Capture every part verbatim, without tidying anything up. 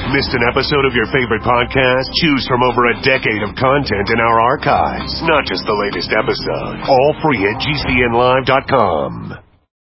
Missed an episode of your favorite podcast? Choose from over a decade of content in our archives. Not just the latest episode. All free at G C N live dot com.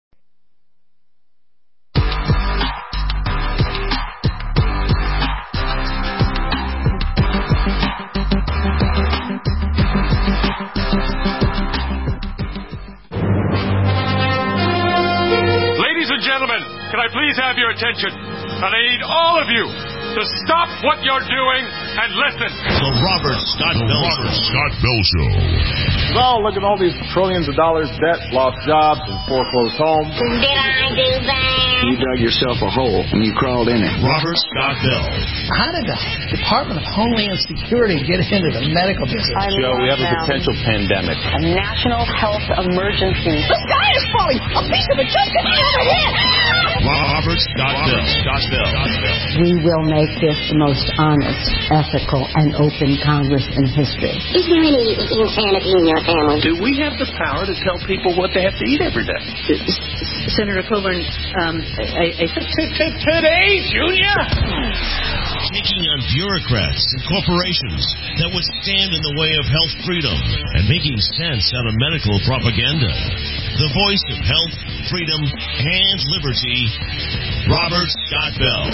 Ladies and gentlemen, can I please have your attention? And I need all of you to stop what you're doing and listen. The Robert Scott Bell Robert Scott Bell Show. Oh, look at all these trillions of dollars debt, lost jobs, and foreclosed homes. Did I do that? You dug yourself a hole and you crawled in it. Robert Scott Bell. How did the Department of Homeland Security get into the medical business? Joe, we have a potential pandemic. A national health emergency. The sky is falling! A piece of it just hit me over here! Robert Scott Bell. Scott Bell. We will make this the most honest, ethical, and open Congress in history. Is there any insanity in your family? Do we have the power to tell people what they have to eat every day? Senator Coburn, um, I, I, Today, Junior! Taking on bureaucrats and corporations that would stand in the way of health freedom and making sense out of medical propaganda. The voice of health, freedom, and liberty, Robert Scott Bell.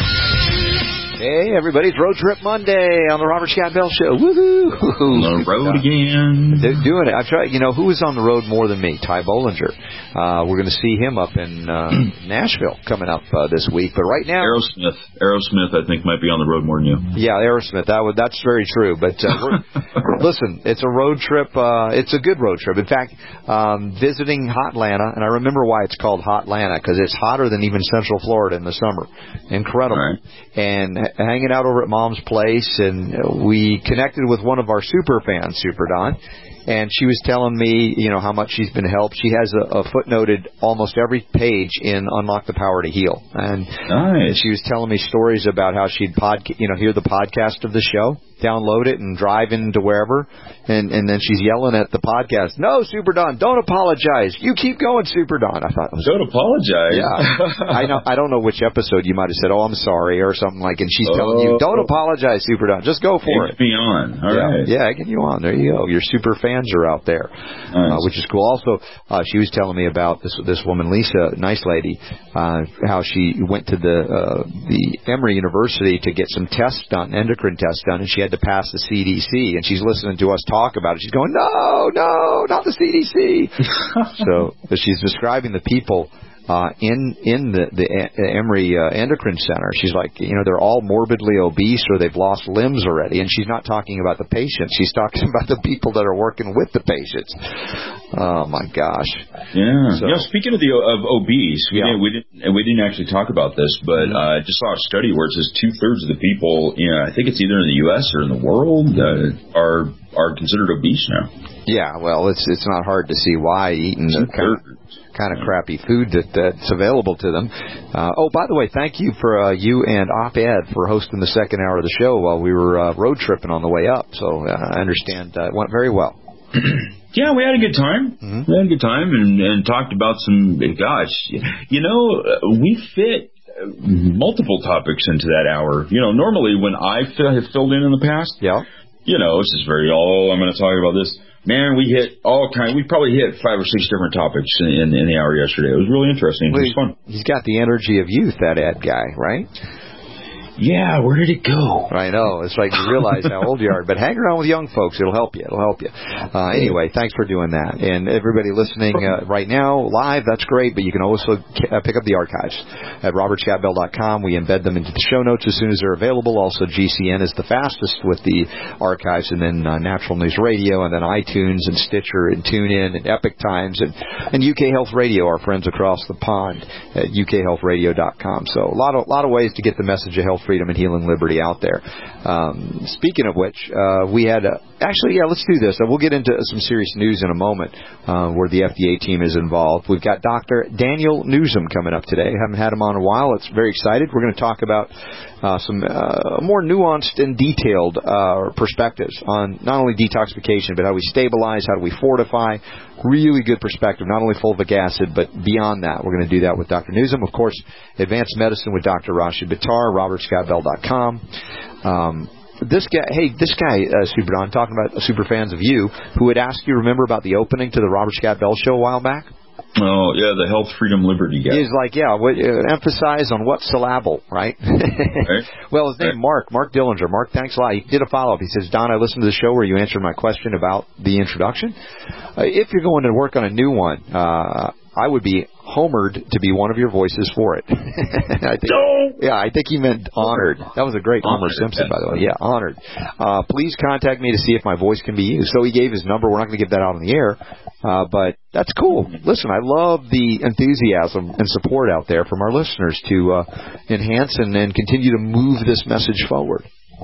Hey, everybody, it's Road Trip Monday on the Robert Scott Bell Show. Woohoo! On the road again. They're doing it. I've tried, you know, who is on the road more than me? Ty Bollinger. Uh, we're going to see him up in uh, Nashville coming up uh, this week. But right now... Aerosmith. Aerosmith, I think, might be on the road more than you. Yeah, Aerosmith. That would, that's very true. But uh, we're, listen, it's a road trip. Uh, it's a good road trip. In fact, um, visiting Hotlanta, and I remember why it's called Hotlanta, because it's hotter than even Central Florida in the summer. Incredible. Right. And hanging out over at Mom's place, and we connected with one of our super fans, Super Don, and she was telling me, you know, how much she's been helped. She has a, a footnoted almost every page in Unlock the Power to Heal, and nice. She was telling me stories about how she'd pod, you know, hear the podcast of the show, download it, and drive into wherever, and and then she's yelling at the podcast, "No, Super Don, don't apologize. You keep going, Super Don." I thought, don't apologize. Yeah, I know. I don't know which episode you might have said, "Oh, I'm sorry," or something like, and she's oh. telling you, "Don't apologize, Super Don. Just go for Egg it." me on. All yeah, right. Yeah, egging you on. There you go. Your super fans are out there, nice. uh, which is cool. Also, uh, she was telling me about this this woman, Lisa, nice lady, uh, how she went to the uh, the Emory University to get some tests done, endocrine tests done, and she had to pass the C D C, and she's listening to us talk about it. She's going, no, no, not the C D C. So she's describing the people uh, in in the, the Emory uh, Endocrine Center. She's like, you know, they're all morbidly obese or they've lost limbs already. And she's not talking about the patients. She's talking about the people that are working with the patients. Oh, my gosh. Yeah. So, you know, speaking of the of obese, we, yeah. didn't, we, didn't, we didn't actually talk about this, but I uh, just saw a study where it says two-thirds of the people, you know, I think it's either in the U S or in the world, uh, are are considered obese now. Yeah, well, it's it's not hard to see why, eating the kind of, kind of crappy food that, that's available to them. Uh, oh, by the way, thank you for uh, you and Op-Ed for hosting the second hour of the show while we were uh, road tripping on the way up. So uh, I understand uh, it went very well. Yeah, we had a good time. Mm-hmm. We had a good time and, and talked about some, gosh, you know, we fit multiple topics into that hour. You know, normally when I have filled in in the past, yeah. you know, it's just very, oh, I'm going to talk about this. Man, we hit all kind. We probably hit five or six different topics in, in the hour yesterday. It was really interesting. Well, it was fun. He's got the energy of youth, that Ed guy, right? Yeah, where did it go? I know. It's like you realize how old you are. But hang around with young folks. It'll help you. It'll help you. Uh, anyway, thanks for doing that. And everybody listening uh, right now, live, that's great. But you can also uh, pick up the archives at robert scott bell dot com. We embed them into the show notes as soon as they're available. Also, G C N is the fastest with the archives, and then uh, Natural News Radio, and then iTunes and Stitcher and TuneIn and Epic Times and, and U K Health Radio, our friends across the pond at u k health radio dot com. So a lot of, lot of ways to get the message of health freedom and healing liberty out there. Um, speaking of which, uh, we had a, actually, yeah, let's do this. Uh, we'll get into some serious news in a moment uh, where the F D A team is involved. We've got Doctor Daniel Newsom coming up today. Haven't had him on in a while. It's very excited. We're going to talk about uh, some uh, more nuanced and detailed uh, perspectives on not only detoxification, but how we stabilize, how do we fortify, really good perspective, not only fulvic acid, but beyond that. We're going to do that with Doctor Newsom. Of course, Advanced Medicine with Doctor Rashid Buttar, robert scott bell dot com. Um, this guy, hey, this guy, uh, Super Don, talking about super fans of you, who had asked you, remember, about the opening to the Robert Scott Bell Show a while back? Oh, yeah, the Health, Freedom, Liberty guy. He's like, yeah, what, uh, emphasize on what syllable, right? right. Well, his name, right. Mark, Mark Dillinger. Mark, thanks a lot. He did a follow-up. He says, Don, I listened to the show where you answered my question about the introduction. Uh, if you're going to work on a new one, uh, I would be homered to be one of your voices for it. I think, no. Yeah, I think he meant honored. That was a great Homer honored, Simpson, by the way. Yeah, honored. Uh, please contact me to see if my voice can be used. So he gave his number. We're not going to give that out on the air, uh, but that's cool. Listen, I love the enthusiasm and support out there from our listeners to uh, enhance and, and continue to move this message forward.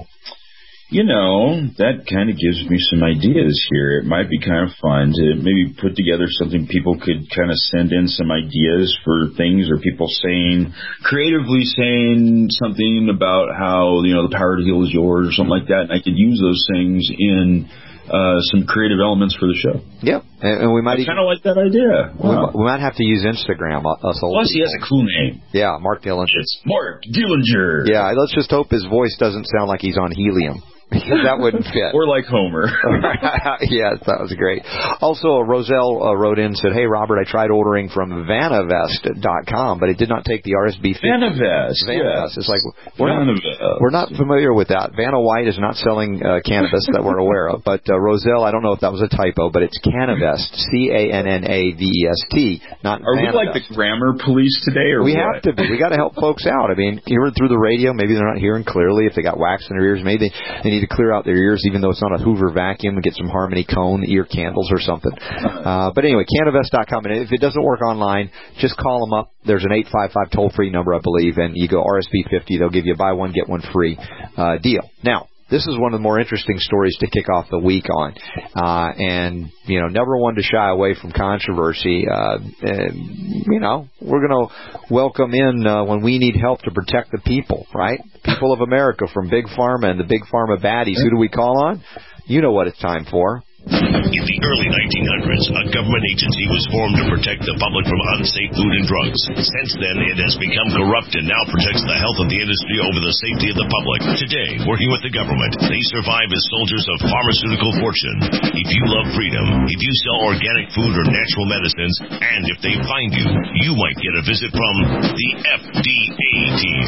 You know, that kind of gives me some ideas here. It might be kind of fun to maybe put together something people could kind of send in some ideas for things, or people saying, creatively saying something about how, you know, the power to heal is yours or something like that. And I could use those things in uh, some creative elements for the show. Yep. And, and we might I kind of like that idea. Wow. We, we might have to use Instagram. Us old Plus, he has a cool name. Yeah, Mark Dillinger. It's Mark Dillinger. Yeah, let's just hope his voice doesn't sound like he's on helium. Because that wouldn't fit. Or like Homer. Yes, that was great. Also, Roselle uh, wrote in and said, hey, Robert, I tried ordering from Vanavest dot com, but it did not take the R S B fifty. Vanavest, Vanavest. Yes. It's like, we're not, we're not familiar with that. Vanna White is not selling uh, cannabis that we're aware of. But uh, Roselle, I don't know if that was a typo, but it's Canavest, C A N N A V E S T, not Are Vanavest. we like the grammar police today, or we what? have to be. We got to help folks out. I mean, hearing through the radio, maybe they're not hearing clearly. If they got wax in their ears, maybe they, they need to clear out their ears, even though it's not a Hoover vacuum, and get some Harmony Cone ear candles or something. Uh, but anyway, Canavest dot com, and if it doesn't work online, just call them up. There's an eight five five toll-free number, I believe, and you go R S B fifty. They'll give you a buy one, get one free uh, deal. Now, this is one of the more interesting stories to kick off the week on. Uh, and, you know, never one to shy away from controversy. Uh, and, you know, we're going to welcome in uh, when we need help to protect the people, right? People of America, from Big Pharma and the Big Pharma baddies. Who do we call on? You know what it's time for. In the early nineteen hundreds, a government agency was formed to protect the public from unsafe food and drugs. Since then, it has become corrupt and now protects the health of the industry over the safety of the public. Today, working with the government, they survive as soldiers of pharmaceutical fortune. If you love freedom, if you sell organic food or natural medicines, and if they find you, you might get a visit from the F D A team.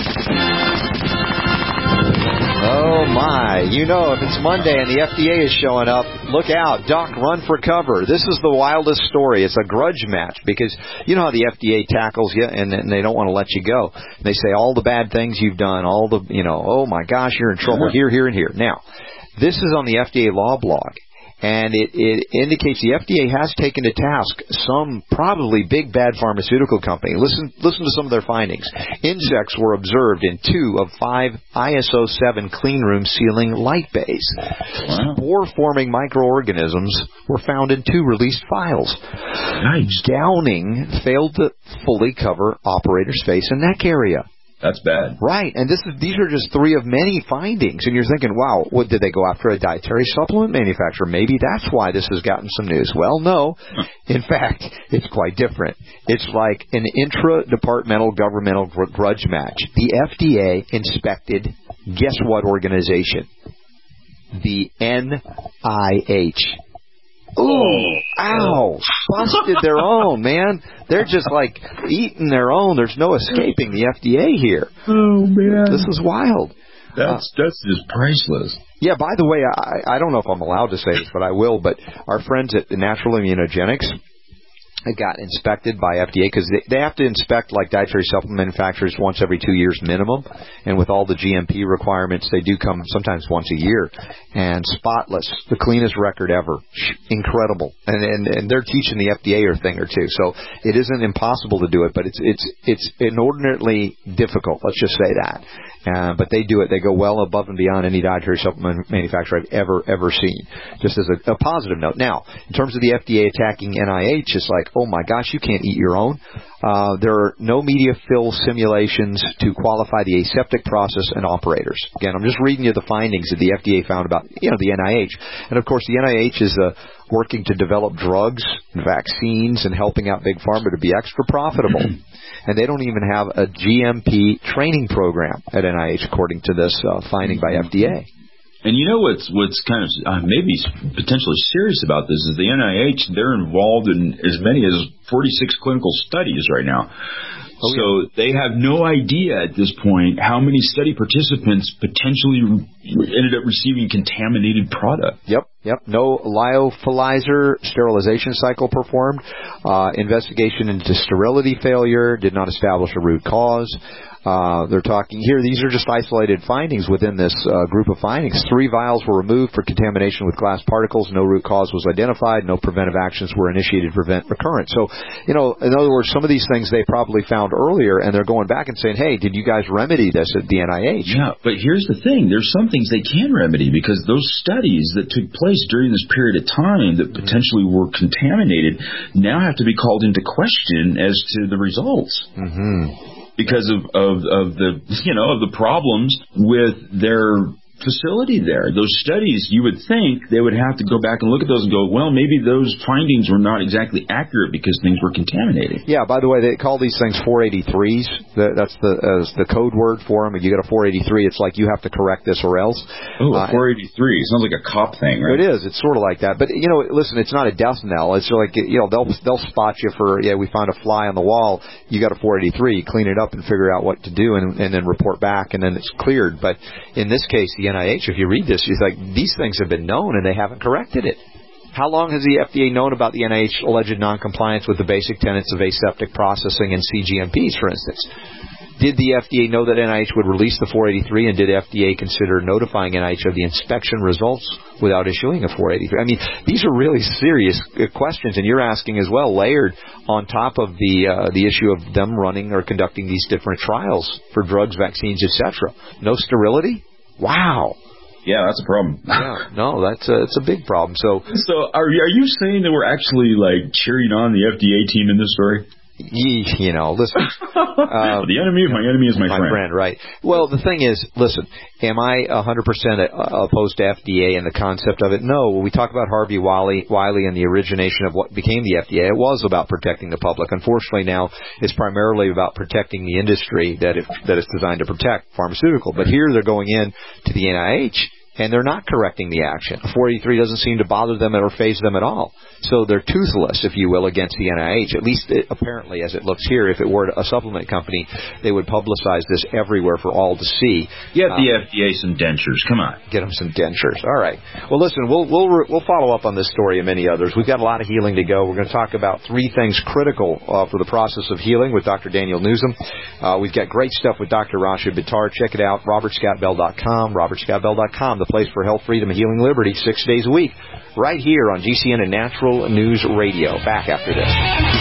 Oh, my. You know, if it's Monday and the F D A is showing up, look out. Doc, run for cover. This is the wildest story. It's a grudge match because you know how the F D A tackles you and, and they don't want to let you go. They say all the bad things you've done, all the, you know, oh, my gosh, you're in trouble here, here, and here. Now, this is on the F D A law blog. And it, it indicates the F D A has taken to task some probably big bad pharmaceutical company. Listen, listen to some of their findings. Insects were observed in two of five I S O seven clean room ceiling light bays. Wow. Spore-forming microorganisms were found in two released files. Nice. Gowning failed to fully cover operator space and neck area. That's bad. Right, and this is these are just three of many findings, and you're thinking, wow, what did they go after a dietary supplement manufacturer? Maybe that's why this has gotten some news. Well, no. In fact, it's quite different. It's like an intra-departmental governmental grudge match. The F D A inspected, guess what organization? The N I H. Ooh, ow, busted their own, man. They're just like eating their own. There's no escaping the F D A here. Oh, man. This is wild. That's, uh, that's just priceless. Yeah, by the way, I, I don't know if I'm allowed to say this, but I will, but our friends at Natural Immunogenics got inspected by F D A because they, they have to inspect like dietary supplement manufacturers once every two years minimum, and with all the G M P requirements, they do come sometimes once a year. And spotless, the cleanest record ever, incredible. And and, and they're teaching the F D A a thing or two, so it isn't impossible to do it, but it's it's it's inordinately difficult. Let's just say that. Uh, but they do it. They go well above and beyond any dietary supplement manufacturer I've ever, ever seen, just as a, a positive note. Now, in terms of the F D A attacking N I H, it's like, oh my gosh, you can't eat your own. Uh, there are no media fill simulations to qualify the aseptic process and operators. Again, I'm just reading you the findings that the F D A found about, you know, the N I H. And of course, the N I H is uh, working to develop drugs and vaccines and helping out Big Pharma to be extra profitable. And they don't even have a G M P training program at N I H, according to this uh, finding by F D A. And you know what's what's kind of uh, maybe potentially serious about this is the N I H, they're involved in as many as forty-six clinical studies right now. Oh, so yeah. They have no idea at this point how many study participants potentially re- ended up receiving contaminated product. Yep, yep. No lyophilizer sterilization cycle performed. Uh, investigation into sterility failure did not establish a root cause. Uh, they're talking here, these are just isolated findings within this uh, group of findings. Three vials were removed for contamination with glass particles. No root cause was identified. No preventive actions were initiated to prevent recurrence. So, you know, in other words, some of these things they probably found earlier, and they're going back and saying, hey, did you guys remedy this at the N I H? Yeah, but here's the thing. There's some things they can remedy because those studies that took place during this period of time that potentially were contaminated now have to be called into question as to the results. Mm-hmm. Because of, of, of the, you know, of the problems with their facility there. Those studies, you would think they would have to go back and look at those and go, well, maybe those findings were not exactly accurate because things were contaminated. Yeah, by the way, they call these things four eighty-threes. That's the uh, the code word for them. If you get a four eighty-three, it's like you have to correct this or else. Oh, a four eighty-three. Sounds like a cop thing, right? It is. It's sort of like that. But, you know, listen, it's not a death knell. It's like, you know, they'll they'll spot you for, yeah, we found a fly on the wall. You got a four eighty-three. You clean it up and figure out what to do and, and then report back, and then it's cleared. But in this case, the N I H, if you read this, it's like these things have been known and they haven't corrected it. How long has the F D A known about the N I H alleged noncompliance with the basic tenets of aseptic processing and C G M Ps, for instance? Did the F D A know that N I H would release the four eighty-three, and did F D A consider notifying N I H of the inspection results without issuing a four eighty-three? I mean, these are really serious questions, and you're asking as well, layered on top of the uh, the issue of them running or conducting these different trials for drugs, vaccines, et cetera. No sterility? Wow. Yeah, that's a problem. Yeah, no, that's a, it's a big problem. So, so are you, are you saying that we're actually like cheering on the F D A team in this story? You know, listen. Uh, the enemy of my enemy is my, my friend. friend. Right. Well, the thing is, listen, am I one hundred percent opposed to F D A and the concept of it? No. When we talk about Harvey Wiley, Wiley and the origination of what became the F D A, it was about protecting the public. Unfortunately, now it's primarily about protecting the industry that it, that it's designed to protect, pharmaceutical. But here they're going in to the N I H, and they're not correcting the action. four eighty-three doesn't seem to bother them or faze them at all. So they're toothless, if you will, against the N I H. At least, it, apparently, as it looks here, if it were a supplement company, they would publicize this everywhere for all to see. Get the um, F D A some dentures. Come on. Get them some dentures. All right. Well, listen, we'll we'll we'll follow up on this story and many others. We've got a lot of healing to go. We're going to talk about three things critical uh, for the process of healing with Doctor Daniel Newsom. Uh, we've got great stuff with Doctor Rashid Bittar. Check it out, robert scott bell dot com, robert scott bell dot com, the place for health, freedom, and healing liberty, six days a week, right here on G C N and Natural News Radio. Back after this.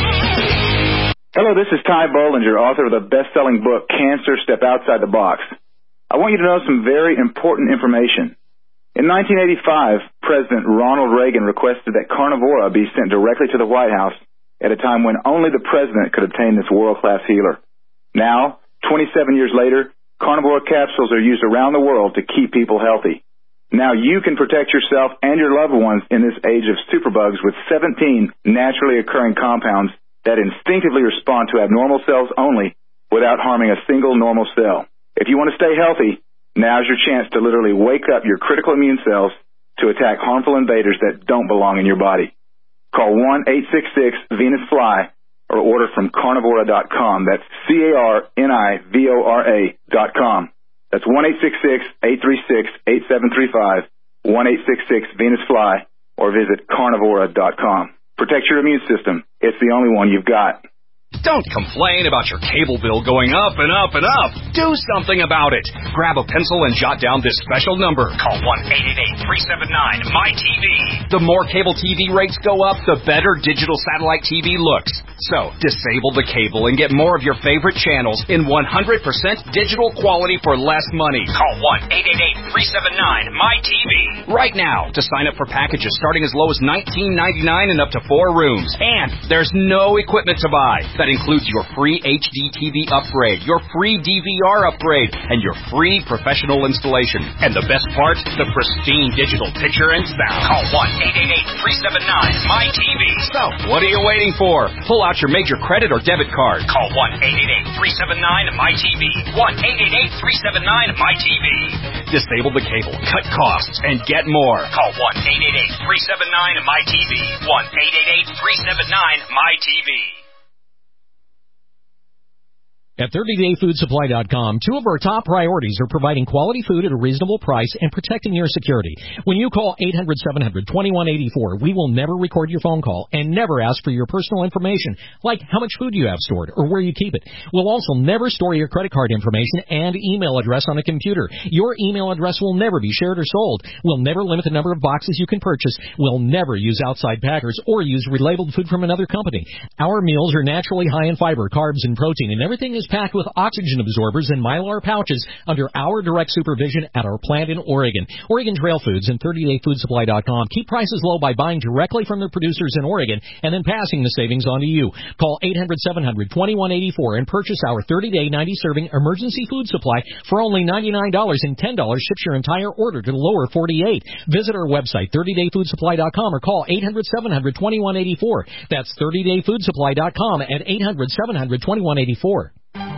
Hello, this is Ty Bollinger, author of the best-selling book, Cancer, Step Outside the Box. I want you to know some very important information. In nineteen eighty-five, President Ronald Reagan requested that Carnivora be sent directly to the White House at a time when only the president could obtain this world-class healer. Now, twenty-seven years later, Carnivora capsules are used around the world to keep people healthy. Now you can protect yourself and your loved ones in this age of superbugs with seventeen naturally occurring compounds that instinctively respond to abnormal cells only without harming a single normal cell. If you want to stay healthy, now's your chance to literally wake up your critical immune cells to attack harmful invaders that don't belong in your body. Call one eight six six Venus Fly or order from carnivora dot com. That's C A R N I V O R A dot com. That's one eight six six, eight three six, eight seven three five, one eight six six Venus Fly, or visit carnivora dot com. Protect your immune system. It's the only one you've got. Don't complain about your cable bill going up and up and up. Do something about it. Grab a pencil and jot down this special number. Call one eight eight eight, three seven nine, M Y T V. The more cable T V rates go up, the better digital satellite T V looks. So, disable the cable and get more of your favorite channels in one hundred percent digital quality for less money. Call one eight eight eight, three seven nine, M Y T V right now to sign up for packages starting as low as nineteen ninety-nine and up to four rooms. And there's no equipment to buy. That includes your free H D T V upgrade, your free D V R upgrade, and your free professional installation. And the best part, the pristine digital picture and sound. Call one eight eight eight, three seven nine, M Y T V. So, what are you waiting for? Pull out your major credit or debit card. Call one eight eight eight, three seven nine, M Y T V. one eight eight eight, three seven nine, M Y T V. Disable the cable, cut costs, and get more. Call one eight eight eight, three seven nine, M Y T V. one eight eight eight, three seven nine, M Y T V. At thirty day food supply dot com, two of our top priorities are providing quality food at a reasonable price and protecting your security. When you call eight hundred, seven hundred, twenty-one eighty-four, we will never record your phone call and never ask for your personal information, like how much food you have stored or where you keep it. We'll also never store your credit card information and email address on a computer. Your email address will never be shared or sold. We'll never limit the number of boxes you can purchase. We'll never use outside packers or use relabeled food from another company. Our meals are naturally high in fiber, carbs, and protein, and everything is packed with oxygen absorbers and Mylar pouches under our direct supervision at our plant in Oregon. Oregon Trail Foods and thirty day food supply dot com keep prices low by buying directly from the producers in Oregon and then passing the savings on to you. Call eight hundred, seven hundred, twenty-one eighty-four and purchase our thirty day, ninety serving emergency food supply for only ninety-nine dollars, and ten dollars ships your entire order to the lower forty-eight. Visit our website, thirty day food supply dot com, or call eight hundred, seven hundred, twenty-one eighty-four. That's thirty day food supply dot com at eight hundred, seven hundred, twenty-one eighty-four.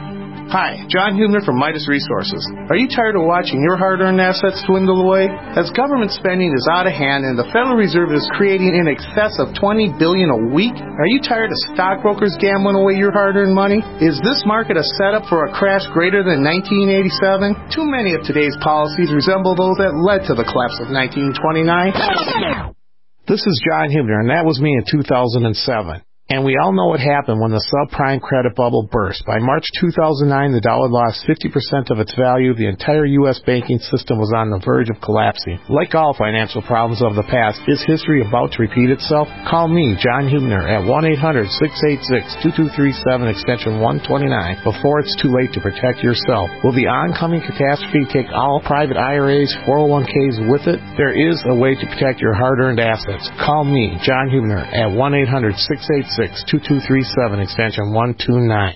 Hi, John Hubner from Midas Resources. Are you tired of watching your hard-earned assets dwindle away? As government spending is out of hand and the Federal Reserve is creating in excess of twenty billion dollars a week, are you tired of stockbrokers gambling away your hard-earned money? Is this market a setup for a crash greater than nineteen eighty-seven? Too many of today's policies resemble those that led to the collapse of nineteen twenty-nine. This is John Hubner, and that was me in two thousand seven. And we all know what happened when the subprime credit bubble burst. By March two thousand nine, the dollar lost fifty percent of its value. The entire U S banking system was on the verge of collapsing. Like all financial problems of the past, is history about to repeat itself? Call me, John Hubner, at one eight hundred, six eight six, two two three seven, extension one twenty-nine, before it's too late to protect yourself. Will the oncoming catastrophe take all private I R As, four oh one k's with it? There is a way to protect your hard-earned assets. Call me, John Hubner, at one eight hundred, six eight six, two two three seven, extension one two nine.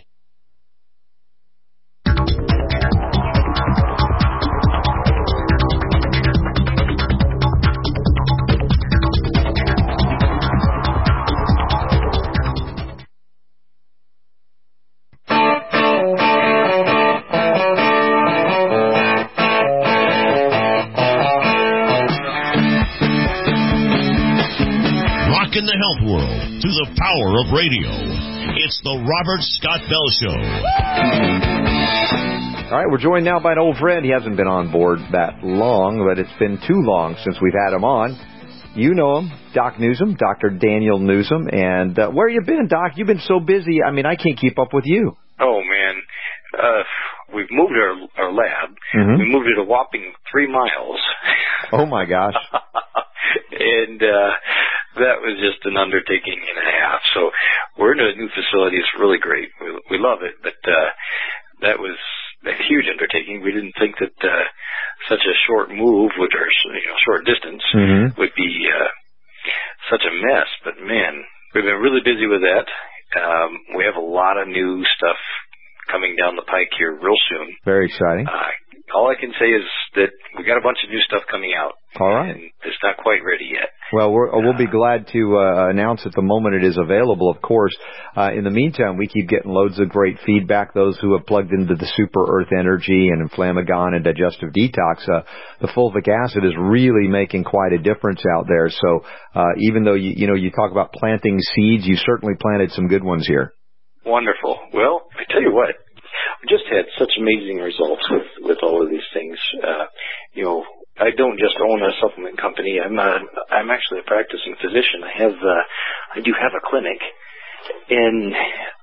In the health world through the power of radio. It's the Robert Scott Bell Show. All right, we're joined now by an old friend. He hasn't been on board that long, but it's been too long since we've had him on. You know him, Doc Newsom, Doctor Daniel Newsom. And uh, where you been, Doc? You've been so busy. I mean, I can't keep up with you. Oh, man. Uh, we've moved our, our lab. Mm-hmm. We moved it a whopping three miles. Oh, my gosh. And uh, that was just an undertaking and a half. So we're in a new facility. It's really great. We, we love it. But uh, that was a huge undertaking. We didn't think that uh, such a short move, with our you know, short distance, mm-hmm. would be uh, such a mess. But, man, we've been really busy with that. Um, we have a lot of new stuff coming down the pike here real soon. Very exciting. Uh, all I can say is that we got a bunch of new stuff coming out. All right. And it's not quite ready yet. Well, we're, we'll be glad to uh, announce at the moment it is available, of course. Uh, in the meantime, we keep getting loads of great feedback. Those who have plugged into the Super Earth Energy and Inflamagon and Digestive Detox, uh, the fulvic acid is really making quite a difference out there. So uh, even though, you, you know, you talk about planting seeds, you certainly planted some good ones here. Wonderful. Well, I tell you what, we just had such amazing results with, with all of these things. Uh, you know, I don't just own a supplement company. I'm a, I'm actually a practicing physician. I have, uh, I do have a clinic, and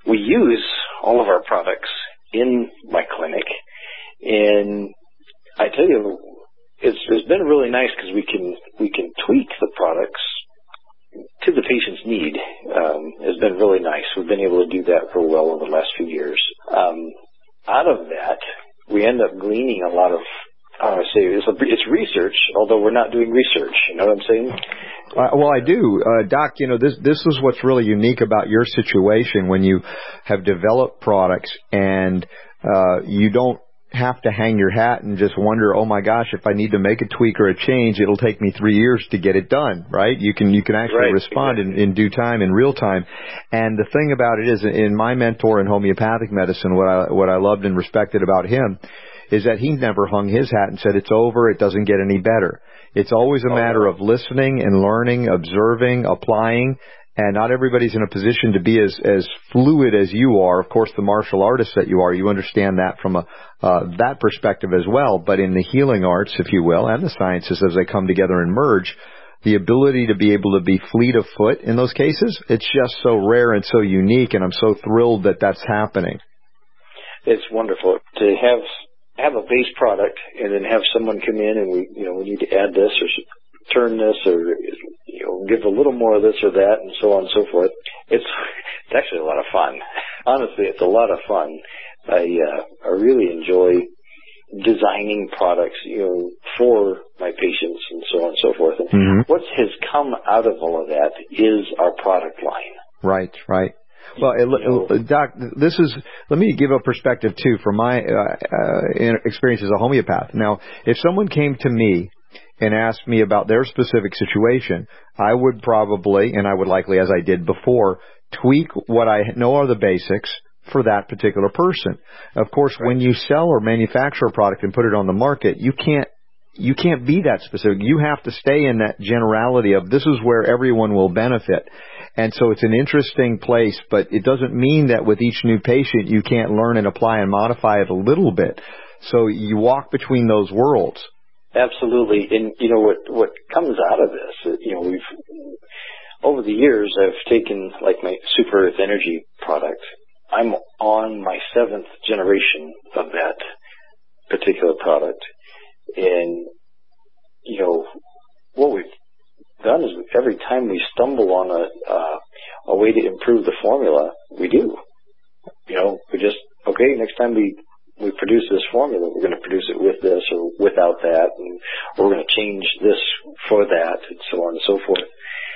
we use all of our products in my clinic, and I tell you, it's, it's been really nice because we can we can tweak the products to the patient's need. Um, it's been really nice. We've been able to do that for well over the last few years. Um, out of that, we end up gleaning a lot of, I would say, it's, a, it's research, although we're not doing research. You know what I'm saying? Uh, well, I do. Uh, Doc, you know, this this is what's really unique about your situation when you have developed products and uh, you don't have to hang your hat and just wonder, oh my gosh, if I need to make a tweak or a change, it'll take me three years to get it done, right? You can you can actually right, respond exactly. in, in due time, in real time. And the thing about it is, in my mentor in homeopathic medicine, what I what I loved and respected about him is that he never hung his hat and said, it's over, it doesn't get any better. It's always a matter of listening and learning, observing, applying, and not everybody's in a position to be as, as fluid as you are. Of course, the martial artist that you are, you understand that from a, uh, that perspective as well. But in the healing arts, if you will, and the sciences as they come together and merge, the ability to be able to be fleet of foot in those cases, it's just so rare and so unique, and I'm so thrilled that that's happening. It's wonderful to have have a base product and then have someone come in and we, you know, we need to add this or turn this or, you know, give a little more of this or that and so on and so forth. It's, it's actually a lot of fun. Honestly, it's a lot of fun. I, uh, I really enjoy designing products, you know, for my patients and so on and so forth. And mm-hmm. what has come out of all of that is our product line. Right, right. Well, it, Doc, this is, let me give a perspective, too, from my uh, uh, experience as a homeopath. Now, if someone came to me and asked me about their specific situation, I would probably, and I would likely, as I did before, tweak what I know are the basics for that particular person. Of course, right. when you sell or manufacture a product and put it on the market, you can't you can't be that specific. You have to stay in that generality of this is where everyone will benefit. And so it's an interesting place, but it doesn't mean that with each new patient you can't learn and apply and modify it a little bit. So you walk between those worlds. Absolutely. And, you know, what what comes out of this, you know, we've, over the years, I've taken, like, my Super Earth Energy product. I'm on my seventh generation of that particular product. And, you know, what we've done is every time we stumble on a uh, a way to improve the formula, we do. You know, we just, okay, next time we, we produce this formula, we're going to produce it with this or without that, and we're going to change this for that, and so on and so forth.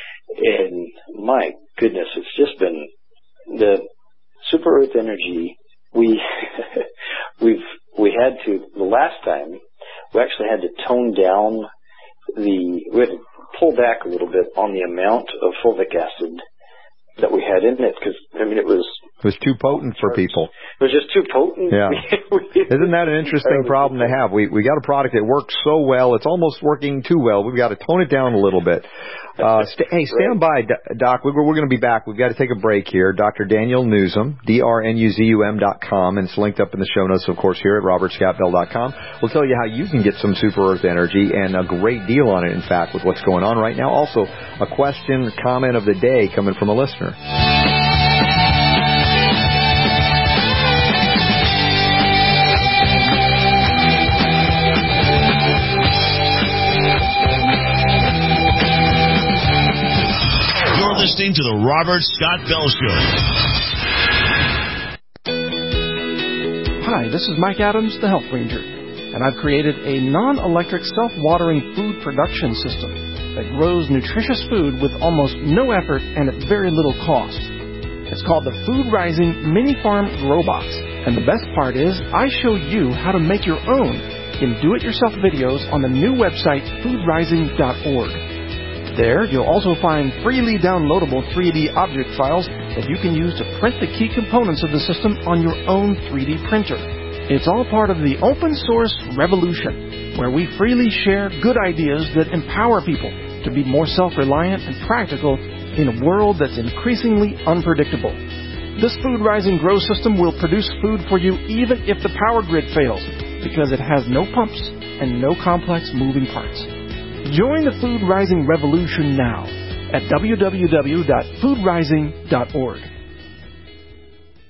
And my goodness, it's just been the Super Earth Energy. We we've we had to the last time we actually had to tone down the we had to pull back a little bit on the amount of fulvic acid that we had in it because I mean it was it was too potent for people. It was just too potent. Yeah. Isn't that an interesting problem to have? We we got a product that works so well, it's almost working too well. We've got to tone it down a little bit. Uh, st- hey, stand by, Doc. We're, we're going to be back. We've got to take a break here. Doctor Daniel Nuzum, D R N U Z U M dot com, and it's linked up in the show notes, of course, here at robert scott bell dot com. We'll tell you how you can get some Super Earth Energy and a great deal on it, in fact, with what's going on right now. Also, a question, comment of the day coming from a listener. Listening to the Robert Scott Bell Show. Hi, this is Mike Adams, the Health Ranger, and I've created a non-electric self-watering food production system that grows nutritious food with almost no effort and at very little cost. It's called the Food Rising Mini Farm Grow Box, and the best part is I show you how to make your own in do-it-yourself videos on the new website food rising dot org. There, you'll also find freely downloadable three D object files that you can use to print the key components of the system on your own three D printer. It's all part of the open source revolution, where we freely share good ideas that empower people to be more self-reliant and practical in a world that's increasingly unpredictable. This Food Rising Grow system will produce food for you even if the power grid fails, because it has no pumps and no complex moving parts. Join the Food Rising revolution now at w w w dot food rising dot org.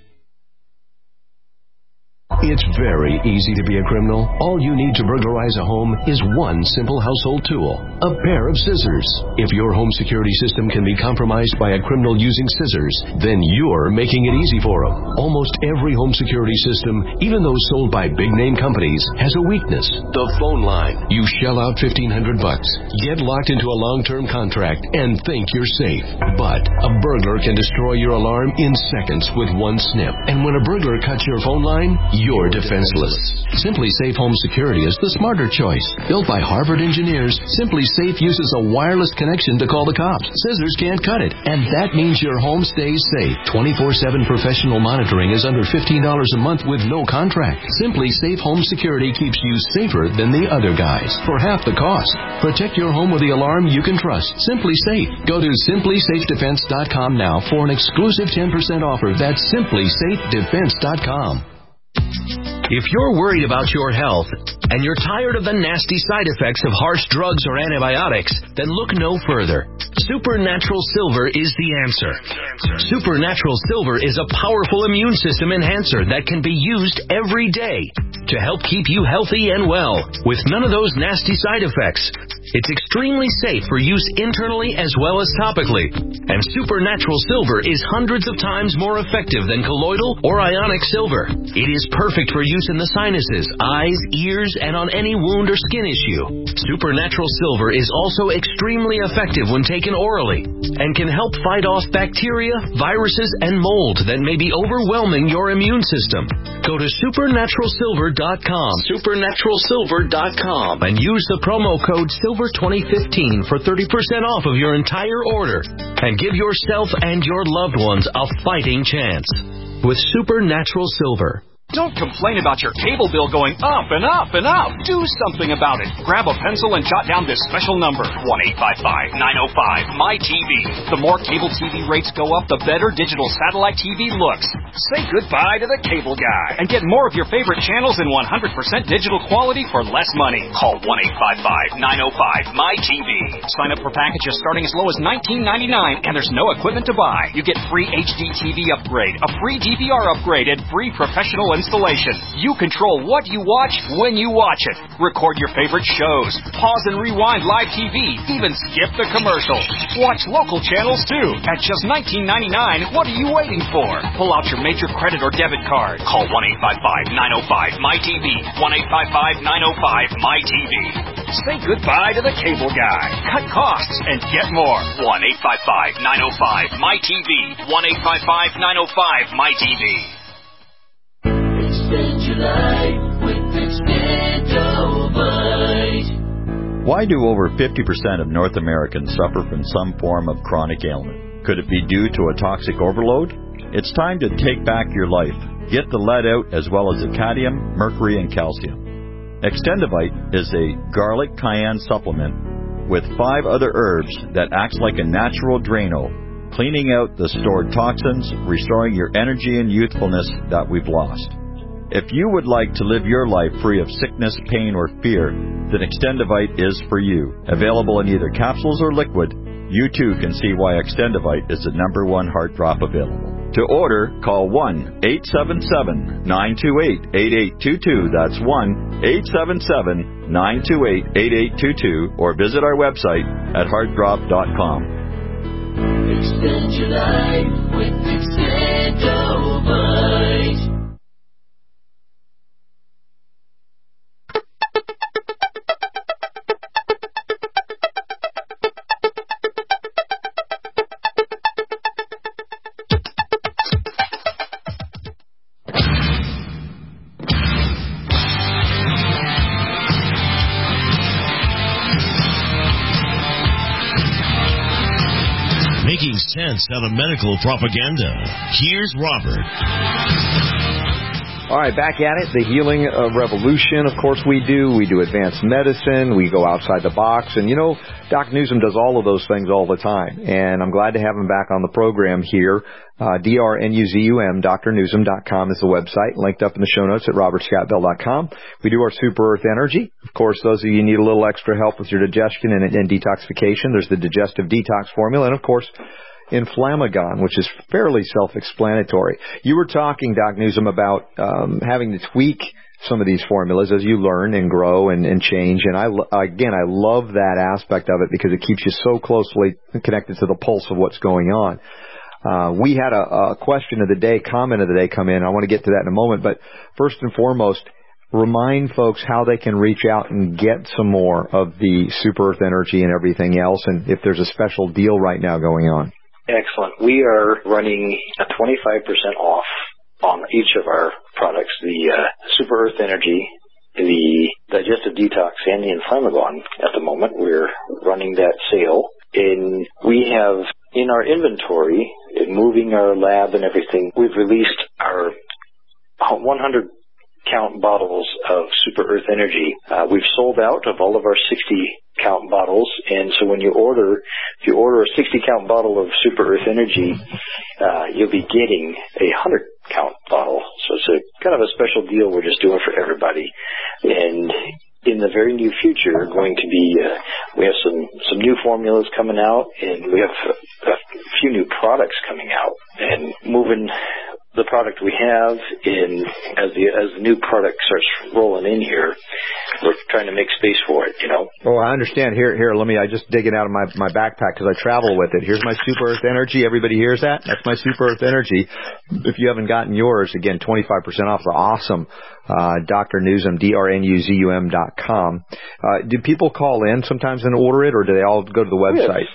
It's very easy to be a criminal. All you need to burglarize a home is one simple household tool, a pair of scissors. If your home security system can be compromised by a criminal using scissors, then you're making it easy for them. Almost every home security system, even those sold by big-name companies, has a weakness, the phone line. You shell out fifteen hundred bucks, get locked into a long-term contract, and think you're safe. But a burglar can destroy your alarm in seconds with one snip. And when a burglar cuts your phone line, you're defenseless. Simply Safe Home Security is the smarter choice. Built by Harvard engineers, Simply Safe uses a wireless connection to call the cops. Scissors can't cut it, and that means your home stays safe. twenty-four seven professional monitoring is under fifteen dollars a month with no contract. Simply Safe Home Security keeps you safer than the other guys for half the cost. Protect your home with the alarm you can trust. Simply Safe. Go to simply safe defense dot com now for an exclusive ten percent offer. That's simply safe defense dot com. If you're worried about your health and you're tired of the nasty side effects of harsh drugs or antibiotics, then look no further. Supernatural Silver is the answer. Supernatural Silver is a powerful immune system enhancer that can be used every day to help keep you healthy and well with none of those nasty side effects. It's extremely safe for use internally as well as topically. And Supernatural Silver is hundreds of times more effective than colloidal or ionic silver. It is perfect for use in the sinuses, eyes, ears, and on any wound or skin issue. Supernatural Silver is also extremely effective when taken orally and can help fight off bacteria, viruses, and mold that may be overwhelming your immune system. Go to supernatural silver dot com, supernatural silver dot com, and use the promo code silver twenty fifteen for thirty percent off of your entire order and give yourself and your loved ones a fighting chance with Supernatural Silver. Don't complain about your cable bill going up and up and up. Do something about it. Grab a pencil and jot down this special number, one eight five five, nine oh five, M Y T V. The more cable T V rates go up, the better digital satellite T V looks. Say goodbye to the cable guy and get more of your favorite channels in one hundred percent digital quality for less money. Call one eight five five, nine oh five, M Y T V. Sign up for packages starting as low as nineteen ninety-nine, and there's no equipment to buy. You get free H D T V upgrade, a free D V R upgrade, and free professional installation. You control what you watch when you watch it. Record your favorite shows. Pause and rewind live T V. Even skip the commercials. Watch local channels too. At just nineteen ninety-nine, what are you waiting for? Pull out your major credit or debit card. Call one eight five five, nine oh five, M Y T V. one eight five five, nine oh five, M Y T V. Say goodbye to the cable guy. Cut costs and get more. one eight five five, nine oh five, M Y T V. one eight five five, nine oh five, M Y T V. Extend your life with Extendovite. Why do over fifty percent of North Americans suffer from some form of chronic ailment? Could it be due to a toxic overload? It's time to take back your life. Get the lead out as well as the cadmium, mercury, and calcium. Extendovite is a garlic cayenne supplement with five other herbs that acts like a natural Drano, cleaning out the stored toxins, restoring your energy and youthfulness that we've lost. If you would like to live your life free of sickness, pain, or fear, then Extendovite is for you. Available in either capsules or liquid, you too can see why Extendovite is the number one heart drop available. To order, call one eight seven seven, nine two eight, eight eight two two. That's one eight seven seven, nine two eight, eight eight two two, or visit our website at heart drop dot com. Extend your life with Extendovite. Making sense out of medical propaganda. Here's Robert. All right, back at it. The healing uh, revolution, of course we do. We do advanced medicine. We go outside the box. And, you know, Doctor Newsom does all of those things all the time. And I'm glad to have him back on the program here. Uh, D R N U Z U M, D R newsom dot com is the website, linked up in the show notes at robert scott bell dot com. We do our Super Earth Energy. Of course, those of you who need a little extra help with your digestion and, and detoxification, there's the Digestive Detox Formula. And, of course, Inflamagon, which is fairly self-explanatory. You were talking, Doc Newsom, about um, having to tweak some of these formulas as you learn and grow and, and change. And I, again, I love that aspect of it because it keeps you so closely connected to the pulse of what's going on. Uh, we had a, a question of the day, comment of the day come in. I want to get to that in a moment. But first and foremost, remind folks how they can reach out and get some more of the Super Earth Energy and everything else, and if there's a special deal right now going on. Excellent. We are running a twenty-five percent off on each of our products, the uh, Super Earth Energy, the Digestive Detox, and the Inflamagon. At the moment, we're running that sale. And we have, in our inventory, in moving our lab and everything, we've released our one hundred count bottles of Super Earth Energy. Uh, we've sold out of all of our sixty count bottles, and so when you order, if you order a sixty count bottle of Super Earth Energy, uh, you'll be getting a one hundred count bottle. So it's a kind of a special deal we're just doing for everybody. And in the very near future, we're going to be, uh, we have some, some new formulas coming out, and we have a, a few new products coming out, and moving the product we have in, as the, as the new product starts rolling in here, we're trying to make space for it, you know. Oh, I understand. Here, here, let me, I just dig it out of my, my backpack because I travel with it. Here's my Super Earth Energy. Everybody hears that? That's my Super Earth Energy. If you haven't gotten yours, again, twenty-five percent off. It's awesome. Uh, Doctor Newsom, D R N U Z U M dot com. Uh, do people call in sometimes and order it, or do they all go to the website?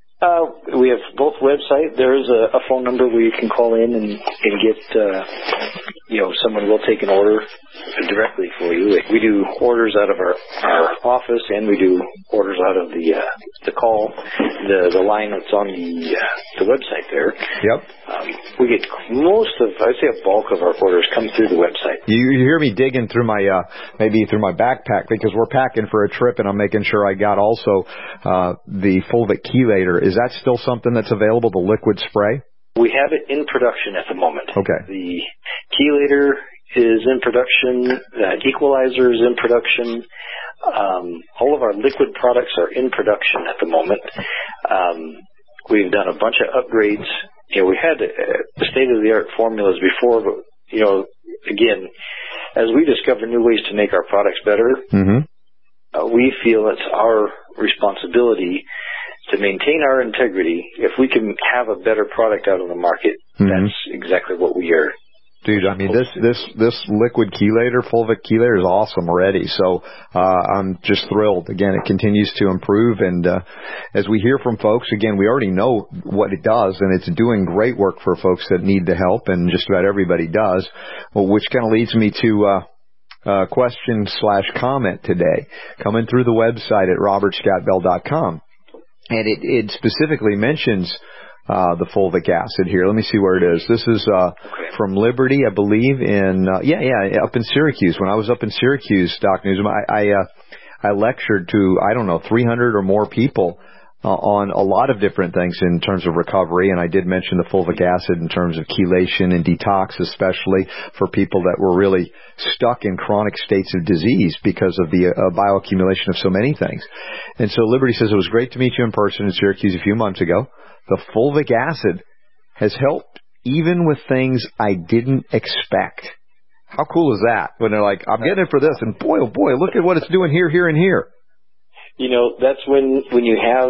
Uh, we have both website. There is a, a phone number where you can call in and, and get, uh, you know, someone will take an order directly for you. We do orders out of our, our office, and we do orders out of the uh, the call, the the line that's on the uh, the website there. Yep. Um, we get most of, I'd say a bulk of our orders come through the website. You, you hear me digging through my, uh, maybe through my backpack, because we're packing for a trip, and I'm making sure I got also uh, the Fulvic Chelator. Is that still something that's available, the liquid spray? We have it in production at the moment. Okay. The Chelator is in production. The Equalizer is in production. Um, all of our liquid products are in production at the moment. Um, we've done a bunch of upgrades. You know, we had uh, state-of-the-art formulas before, but, you know, again, as we discover new ways to make our products better, mm-hmm. uh, we feel it's our responsibility to maintain our integrity. If we can have a better product out on the market, mm-hmm. that's exactly what we are. Dude, I mean, this, this, this liquid chelator, Fulvic Chelator, is awesome already. So, uh, I'm just thrilled. Again, it continues to improve. And, uh, as we hear from folks, again, we already know what it does, and it's doing great work for folks that need the help, and just about everybody does. Well, which kind of leads me to, uh, uh, question slash comment today, coming through the website at robert scott bell dot com. And it, it specifically mentions Uh, the fulvic acid here. Let me see where it is. This is uh, from Liberty, I believe, in uh, yeah, yeah, up in Syracuse. When I was up in Syracuse, Doc Newsom, I I, uh, I lectured to I don't know three hundred or more people uh, on a lot of different things in terms of recovery, and I did mention the fulvic acid in terms of chelation and detox, especially for people that were really stuck in chronic states of disease because of the uh, bioaccumulation of so many things. And so Liberty says, it was great to meet you in person in Syracuse a few months ago. The fulvic acid has helped even with things I didn't expect. How cool is that? When they're like, I'm getting it for this, and boy, oh boy, look at what it's doing here, here, and here. You know, that's when, when you have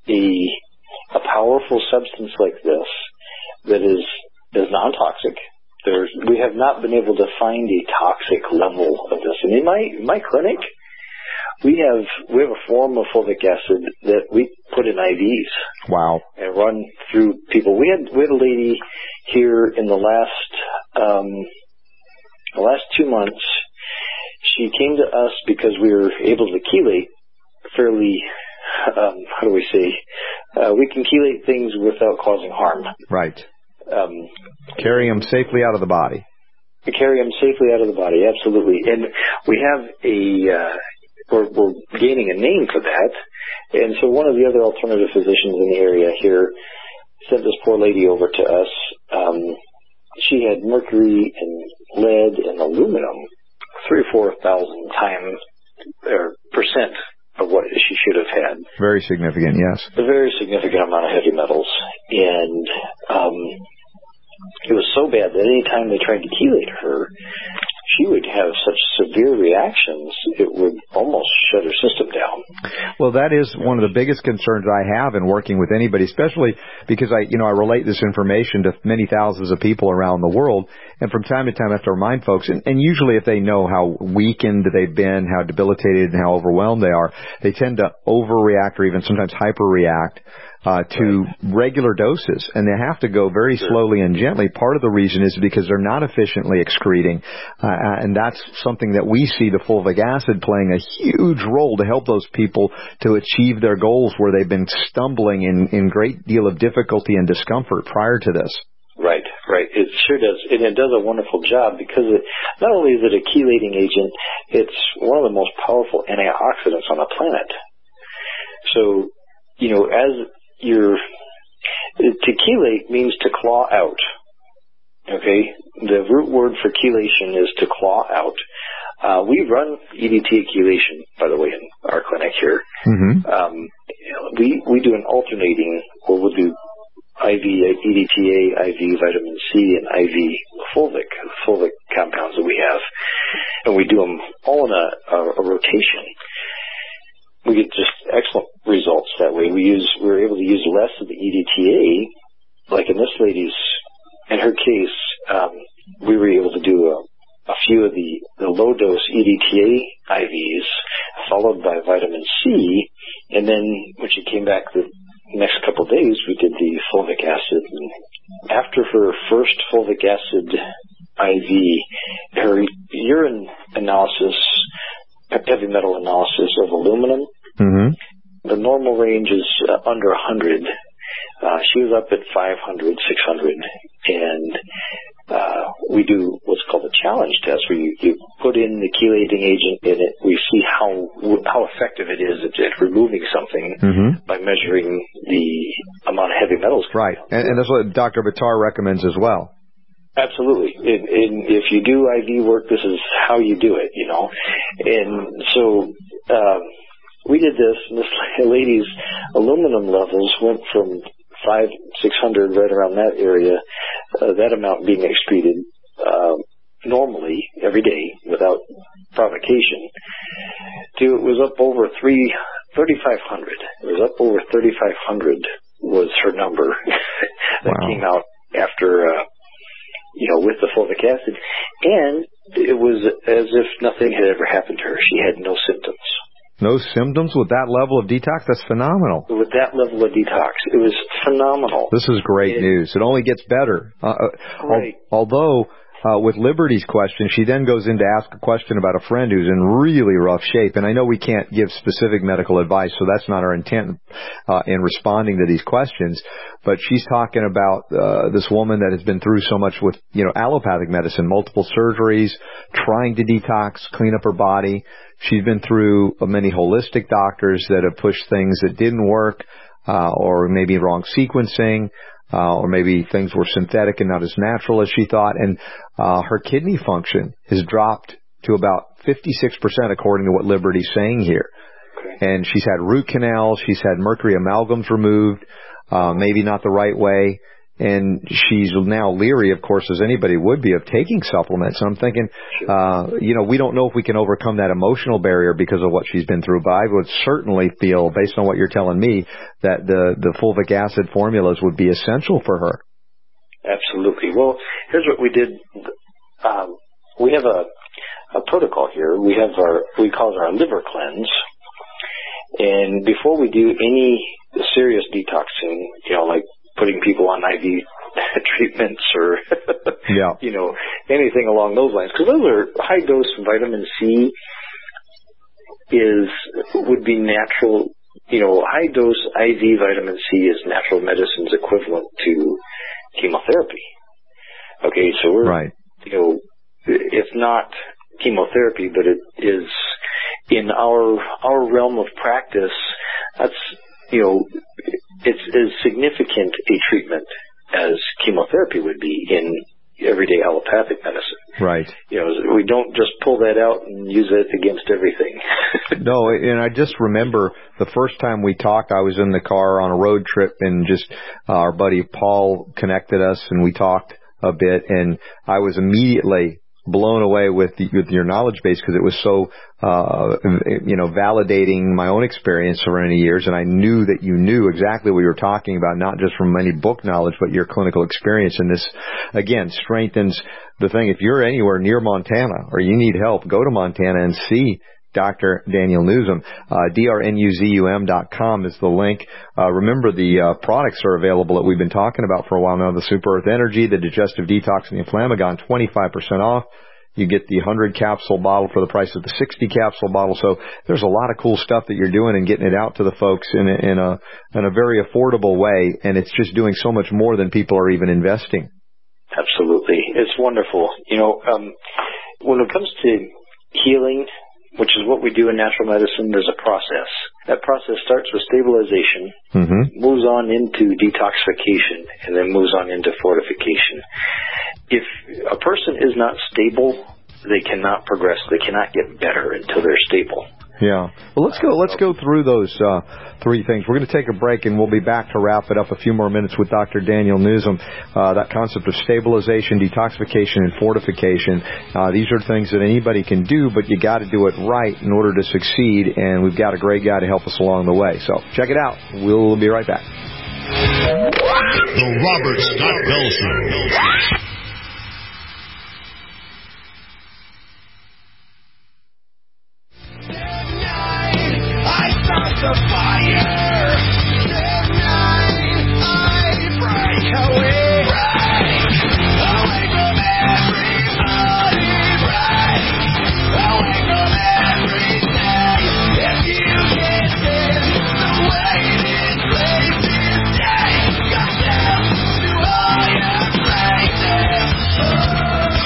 a, a powerful substance like this that is, is non-toxic. There's, we have not been able to find a toxic level of this. And in my, in my clinic, We have we have a form of fulvic acid that we put in I Vs. Wow. And run through people. We had we had a lady here in the last um, the last two months. She came to us because we were able to chelate fairly. Um, how do we say? Uh, we can chelate things without causing harm. Right. Um, carry them safely out of the body. We carry them safely out of the body. Absolutely. And we have a. Uh, We're, we're gaining a name for that. And so one of the other alternative physicians in the area here sent this poor lady over to us. Um, she had mercury and lead and aluminum, three or four thousand times or percent of what she should have had. Very significant, yes. A very significant amount of heavy metals. and um, it was so bad that any time they tried to chelate her, she would have such severe reactions, it would almost shut her system down. Well, that is one of the biggest concerns I have in working with anybody, especially because I, you know, I relate this information to many thousands of people around the world, and from time to time I have to remind folks, and, and usually if they know how weakened they've been, how debilitated and how overwhelmed they are, they tend to overreact or even sometimes hyperreact Uh, to regular doses, and they have to go very sure. slowly and gently. Part of the reason is because they're not efficiently excreting, uh, and that's something that we see the fulvic acid playing a huge role to help those people to achieve their goals where they've been stumbling in, in great deal of difficulty and discomfort prior to this. Right, right. It sure does. And it does a wonderful job because it, not only is it a chelating agent, it's one of the most powerful antioxidants on the planet. So, you know, as Your to chelate means to claw out. Okay, the root word for chelation is to claw out. Uh, we run E D T A chelation, by the way, in our clinic here. Mm-hmm. Um, we we do an alternating, where we'll do I V E D T A, I V vitamin C, and I V fulvic fulvic compounds that we have, and we do them all in a, a, a rotation. We get just excellent results that way. We use, we were able to use less of the E D T A, like in this lady's, in her case, um, we were able to do a, a few of the, the low dose E D T A I Vs, followed by vitamin C, and then when she came back the next couple of days, we did the fulvic acid. And after her first fulvic acid I V, her urine analysis, heavy metal analysis of aluminum. Mm-hmm. The normal range is uh, under one hundred. Uh, she was up at five hundred, six hundred. And uh, we do what's called a challenge test, where you, you put in the chelating agent in it. We see how how effective it is at, at removing something mm-hmm. by measuring the amount of heavy metals. Right. And, and that's what Doctor Buttar recommends as well. Absolutely. And, and if you do I V work, this is how you do it, you know. And so um, we did this, and this lady's aluminum levels went from five, six hundred, right around that area, uh, that amount being excreted uh, normally every day without provocation, to it was up over three, thirty-five hundred. It was up over thirty-five hundred was her number that wow. came out after... Uh, you know, with the fulvic acid, and it was as if nothing had ever happened to her. She had no symptoms. No symptoms with that level of detox? That's phenomenal. With that level of detox. It was phenomenal. This is great it, news. It only gets better. Uh, right. al- although, uh, with Liberty's question, she then goes in to ask a question about a friend who's in really rough shape. And I know we can't give specific medical advice, so that's not our intent uh, in responding to these questions. But she's talking about uh, this woman that has been through so much with, you know, allopathic medicine, multiple surgeries, trying to detox, clean up her body. She's been through many holistic doctors that have pushed things that didn't work, uh, or maybe wrong sequencing, uh, or maybe things were synthetic and not as natural as she thought. And uh, her kidney function has dropped to about fifty-six percent according to what Liberty's saying here. Okay. And she's had root canals, she's had mercury amalgams removed, uh, maybe not the right way. And she's now leery, of course, as anybody would be, of taking supplements. And I'm thinking, uh, you know, we don't know if we can overcome that emotional barrier because of what she's been through, but I would certainly feel, based on what you're telling me, that the, the fulvic acid formulas would be essential for her. Absolutely. Well, here's what we did. Um, we have a, a protocol here. We have our, we call it our liver cleanse. And before we do any serious detoxing, you know, like putting people on I V treatments or, yeah. you know, anything along those lines. Because those are high dose vitamin C is, would be natural, you know, high dose I V vitamin C is natural medicine's equivalent to chemotherapy. Okay, so we're, right. you know, it's not chemotherapy, but it is in our, our realm of practice, that's, you know, it's as significant a treatment as chemotherapy would be in everyday allopathic medicine. Right. You know, we don't just pull that out and use it against everything. No, and I just remember the first time we talked, I was in the car on a road trip, and just uh, our buddy Paul connected us, and we talked a bit, and I was immediately blown away with, the, with your knowledge base, because it was so, uh, you know, validating my own experience for many years. And I knew that you knew exactly what you were talking about, not just from any book knowledge, but your clinical experience. And this, again, strengthens the thing. If you're anywhere near Montana or you need help, go to Montana and see Doctor Daniel Nuzum. Uh, D R N U Z U M dot com is the link. Uh, remember, the uh, products are available that we've been talking about for a while now. The Super Earth Energy, the Digestive Detox, and the Inflamagon, twenty-five percent off. You get the one hundred capsule bottle for the price of the sixty capsule bottle. So there's a lot of cool stuff that you're doing and getting it out to the folks in a, in a, in a very affordable way. And it's just doing so much more than people are even investing. Absolutely. It's wonderful. You know, um, when it comes to healing, which is what we do in natural medicine, there's a process. That process starts with stabilization, mm-hmm. moves on into detoxification, and then moves on into fortification. If a person is not stable, they cannot progress. They cannot get better until they're stable. Yeah. Well, let's go. Let's go through those uh, three things. We're going to take a break, and we'll be back to wrap it up. A few more minutes with Doctor Daniel Nuzum. Uh, that concept of stabilization, detoxification, and fortification. Uh, these are things that anybody can do, but you got to do it right in order to succeed. And we've got a great guy to help us along the way. So check it out. We'll be right back. The Robert Scott Bell Show. The fire, tonight I break away, break away from everybody, break away from everything. If you can't stand the way this place is, take yourself to higher places.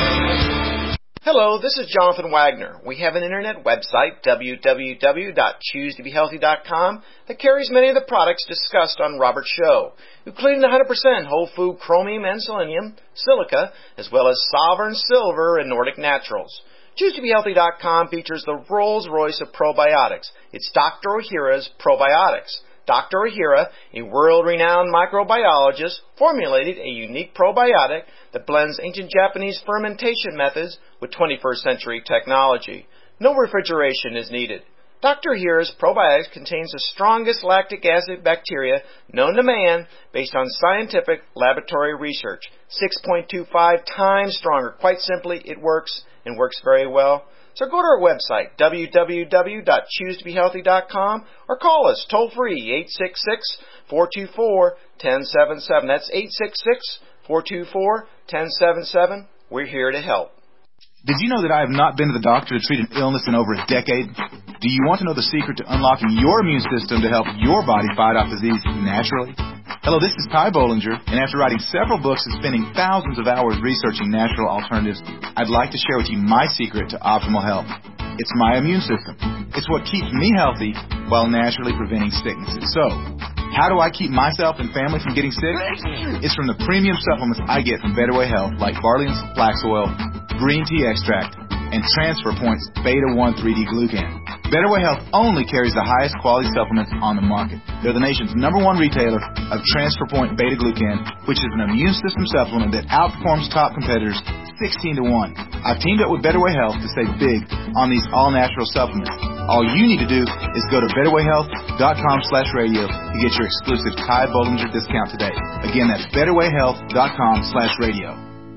Hello, this is Jonathan Wagner. We have an internet website, w w w dot choose to be healthy dot com, that carries many of the products discussed on Robert's show, including the one hundred percent whole food chromium and selenium, silica, as well as Sovereign Silver and Nordic Naturals. choose to be healthy dot com features the Rolls-Royce of probiotics. It's Doctor Ohhira's Probiotics. Doctor Ohhira, a world-renowned microbiologist, formulated a unique probiotic that blends ancient Japanese fermentation methods with twenty-first century technology. No refrigeration is needed. Doctor Ohhira's probiotics contains the strongest lactic acid bacteria known to man based on scientific laboratory research. six point two five times stronger. Quite simply, it works and works very well. So go to our website, w w w dot choose to be healthy dot com, or call us toll-free, eight six six, four two four, one zero seven seven. That's eight six six, four two four, one zero seven seven. We're here to help. Did you know that I have not been to the doctor to treat an illness in over a decade? Do you want to know the secret to unlocking your immune system to help your body fight off disease naturally? Hello, this is Ty Bollinger, and after writing several books and spending thousands of hours researching natural alternatives, I'd like to share with you my secret to optimal health. It's my immune system. It's what keeps me healthy while naturally preventing sicknesses. So, how do I keep myself and family from getting sick? It's from the premium supplements I get from Better Way Health, like Barley's Flax Oil, Green Tea Extract, and Transfer Point's Beta one three D Glucan. Better Way Health only carries the highest quality supplements on the market. They're the nation's number one retailer of Transfer Point Beta Glucan, which is an immune system supplement that outperforms top competitors sixteen to one. I've teamed up with Better Way Health to save big on these all-natural supplements. All you need to do is go to better way health dot com slash radio to get your exclusive Ty Bollinger discount today. Again, that's better way health dot com slash radio.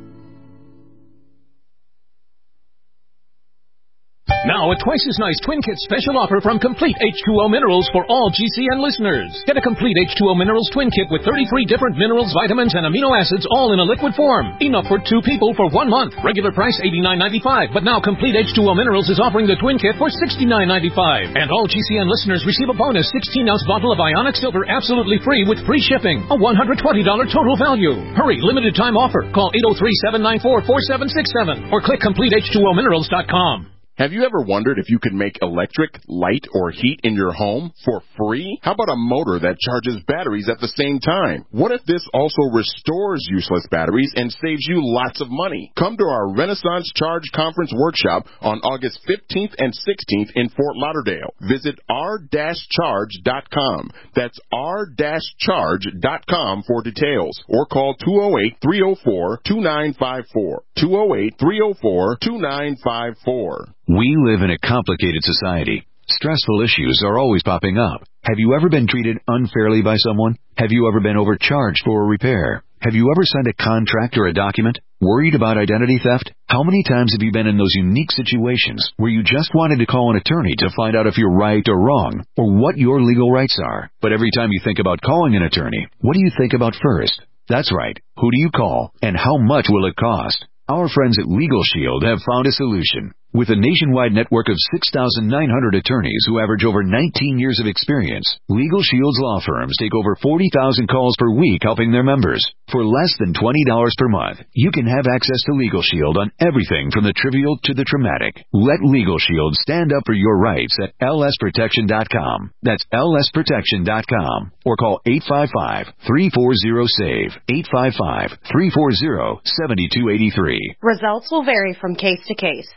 Now, a twice as nice Twin Kit special offer from Complete H two O Minerals for all G C N listeners. Get a Complete H two O Minerals Twin Kit with thirty-three different minerals, vitamins, and amino acids all in a liquid form. Enough for two people for one month. Regular price eighty-nine ninety-five, but now Complete H two O Minerals is offering the Twin Kit for sixty-nine ninety-five. And all G C N listeners receive a bonus sixteen ounce bottle of Ionic Silver absolutely free with free shipping. A one hundred twenty dollars total value. Hurry, limited time offer. Call eight oh three, seven nine four, four seven six seven or click complete H two O minerals dot com. Have you ever wondered if you could make electric, light, or heat in your home for free? How about a motor that charges batteries at the same time? What if this also restores useless batteries and saves you lots of money? Come to our Renaissance Charge Conference workshop on August fifteenth and sixteenth in Fort Lauderdale. Visit r dash charge dot com. That's r dash charge dot com for details, or call two oh eight, three oh four, two nine five four. two oh eight, three oh four, two nine five four. We live in a complicated society. Stressful issues are always popping up. Have you ever been treated unfairly by someone? Have you ever been overcharged for a repair? Have you ever signed a contract or a document? Worried about identity theft? How many times have you been in those unique situations where you just wanted to call an attorney to find out if you're right or wrong, or what your legal rights are? But every time you think about calling an attorney, what do you think about first? That's right. Who do you call, and how much will it cost? Our friends at Legal Shield have found a solution. With a nationwide network of six thousand nine hundred attorneys who average over nineteen years of experience, Legal Shield's law firms take over forty thousand calls per week helping their members. For less than twenty dollars per month, you can have access to Legal Shield on everything from the trivial to the traumatic. Let Legal Shield stand up for your rights at L S protection dot com. That's L S protection dot com. Or call eight five five, three four zero, SAVE, eight five five, three four zero, seven two eight three. Results will vary from case to case.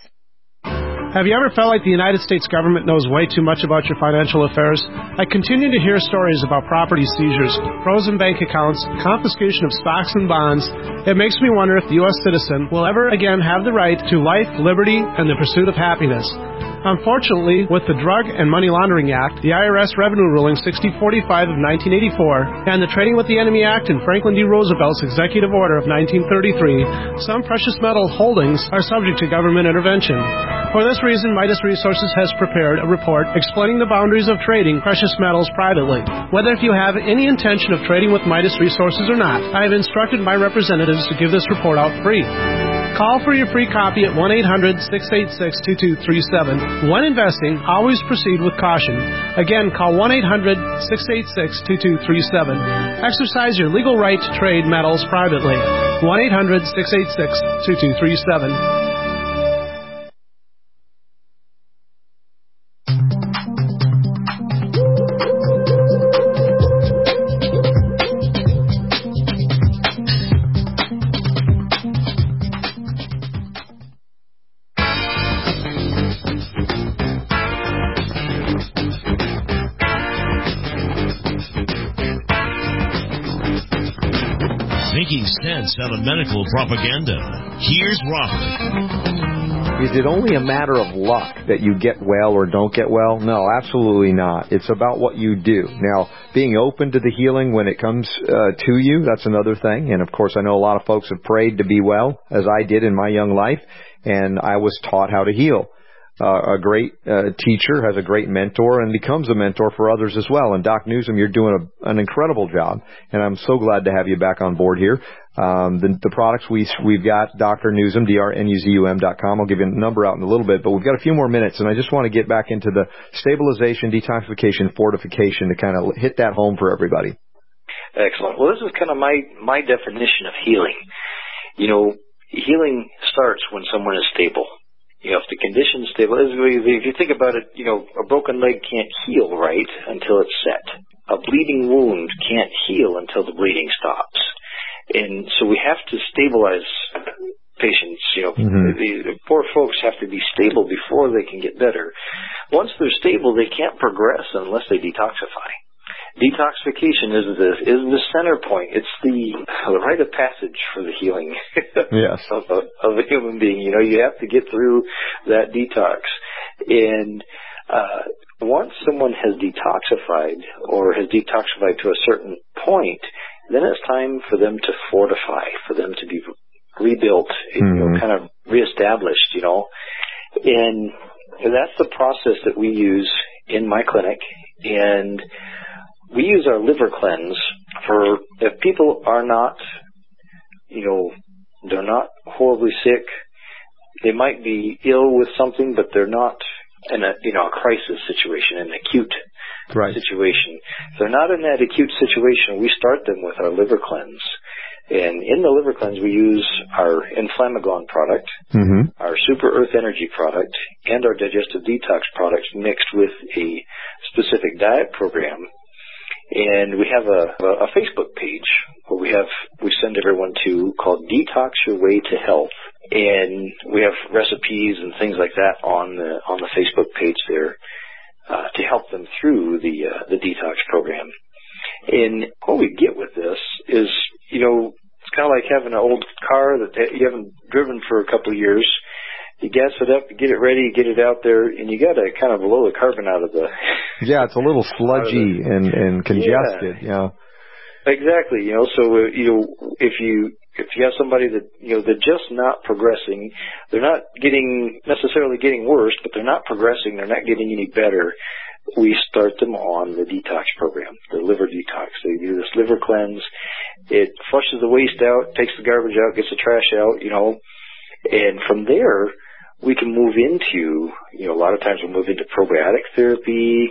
Have you ever felt like the United States government knows way too much about your financial affairs? I continue to hear stories about property seizures, frozen bank accounts, confiscation of stocks and bonds. It makes me wonder if the U S citizen will ever again have the right to life, liberty, and the pursuit of happiness. Unfortunately, with the Drug and Money Laundering Act, the I R S Revenue Ruling sixty forty-five of nineteen eighty-four, and the Trading with the Enemy Act and Franklin D. Roosevelt's Executive Order of nineteen thirty-three, some precious metal holdings are subject to government intervention. For this reason, Midas Resources has prepared a report explaining the boundaries of trading precious metals privately. Whether if you have any intention of trading with Midas Resources or not, I have instructed my representatives to give this report out free. Call for your free copy at one eight hundred, six eight six, two two three seven. When investing, always proceed with caution. Again, call one eight hundred, six eight six, two two three seven. Exercise your legal right to trade metals privately. one eight hundred, six eight six, two two three seven. Making sense out of medical propaganda. Here's Robert. Is it only a matter of luck that you get well or don't get well? No, absolutely not. It's about what you do. Now, being open to the healing when it comes uh, to you, that's another thing. And, of course, I know a lot of folks have prayed to be well, as I did in my young life, and I was taught how to heal. Uh, a great uh, teacher has a great mentor and becomes a mentor for others as well. And Doc Newsom, you're doing a, an incredible job, and I'm so glad to have you back on board here. Um, the, the products we, we've got, Doctor Newsom, D R N U Z U M dot com. I'll give you a number out in a little bit, but we've got a few more minutes, and I just want to get back into the stabilization, detoxification, fortification to kind of hit that home for everybody. Excellent. Well, this is kind of my, my definition of healing. You know, healing starts when someone is stable. You know, if the condition's stable, if you think about it, you know, a broken leg can't heal right until it's set. A bleeding wound can't heal until the bleeding stops. And so we have to stabilize patients, you know, mm-hmm. the, the poor folks have to be stable before they can get better. Once they're stable, they can't progress unless they detoxify. Detoxification is the is the center point. It's the the rite of passage for the healing yes. of, a, of a human being. You know, you have to get through that detox. And uh, once someone has detoxified or has detoxified to a certain point, then it's time for them to fortify, for them to be rebuilt, mm-hmm. you know, kind of reestablished, you know. And that's the process that we use in my clinic. And we use our liver cleanse for if people are not, you know, they're not horribly sick. They might be ill with something, but they're not in a, you know, a crisis situation, an acute right. situation. If they're not in that acute situation, we start them with our liver cleanse. And in the liver cleanse, we use our Inflammagon product, Mm-hmm. our Super Earth Energy product, and our Digestive Detox products mixed with a specific diet program. And we have a, a, a Facebook page where we have we send everyone to called Detox Your Way to Health, and we have recipes and things like that on the on the Facebook page there uh, to help them through the uh, the detox program. And what we get with this is, you know, it's kind of like having an old car that you haven't driven for a couple of years. You gas it up, you get it ready, you get it out there, and you got to kind of blow the carbon out of the... Yeah, it's a little sludgy and, and congested, yeah. yeah. Exactly, you know, so, uh, you know, if you if you have somebody that, you know, they're just not progressing, they're not getting, necessarily getting worse, but they're not progressing, they're not getting any better, we start them on the detox program, the liver detox. They do this liver cleanse. It flushes the waste out, takes the garbage out, gets the trash out, you know, and from there, we can move into, you know, a lot of times we'll move into probiotic therapy,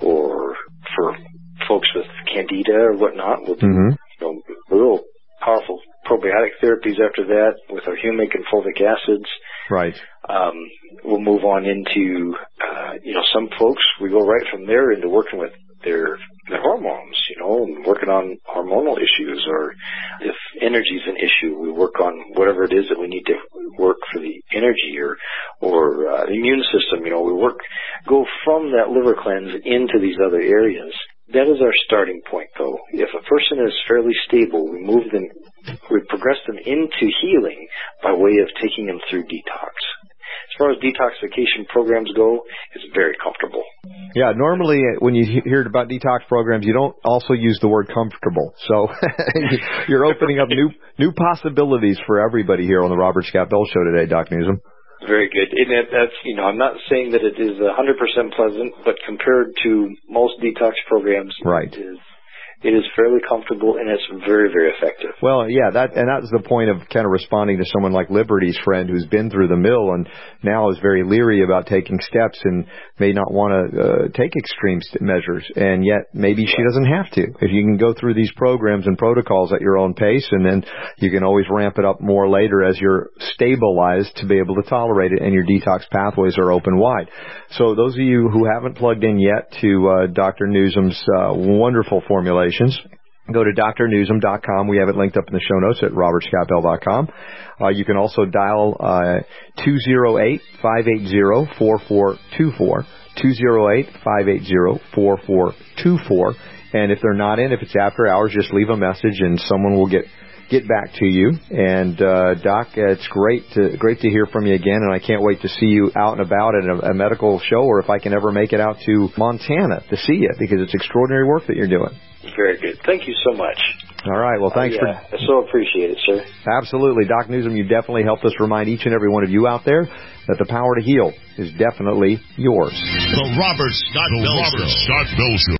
or for folks with candida or whatnot, we'll do, Mm-hmm. you know, real powerful probiotic therapies after that with our humic and fulvic acids. Right. Um, we'll move on into, uh, you know, some folks, we go right from there into working with their, their hormones, you know, and working on hormonal issues, or if energy's an issue, we work on whatever it is that we need to work for the energy, or, or, uh, the immune system, you know, we work, go from that liver cleanse into these other areas. That is our starting point, though. If a person is fairly stable, we move them, we progress them into healing by way of taking them through detox. As far as detoxification programs go, it's very comfortable. Yeah, normally when you hear about detox programs, you don't also use the word comfortable. So you're opening up new new possibilities for everybody here on the Robert Scott Bell Show today, Doc Newsom. Very good. And that, that's, you know, I'm not saying that it is one hundred percent pleasant, but compared to most detox programs, right. it is It is fairly comfortable, and it's very, very effective. Well, yeah, that and that's the point of kind of responding to someone like Liberty's friend who's been through the mill and now is very leery about taking steps and may not want to uh, take extreme st- measures, and yet maybe she doesn't have to. If you can go through these programs and protocols at your own pace, and then you can always ramp it up more later as you're stabilized to be able to tolerate it and your detox pathways are open wide. So those of you who haven't plugged in yet to uh, Doctor Newsom's uh, wonderful formulation, go to D R newsom dot com. We have it linked up in the show notes at robert scott bell dot com. Uh, you can also dial uh, two oh eight, five eight zero, four four two four, two oh eight, five eight zero, four four two four. And if they're not in, if it's after hours, just leave a message and someone will get get back to you. And uh, Doc, it's great to great to hear from you again, and I can't wait to see you out and about at a, a medical show, or if I can ever make it out to Montana to see you, because it's extraordinary work that you're doing. Very good. Thank you so much. All right. Well, thanks uh, yeah, for... I so appreciate it, sir. Absolutely. Doc Newsom, you definitely helped us remind each and every one of you out there that the power to heal is definitely yours. The Robert Scott Bell Show. Scott Bell Show.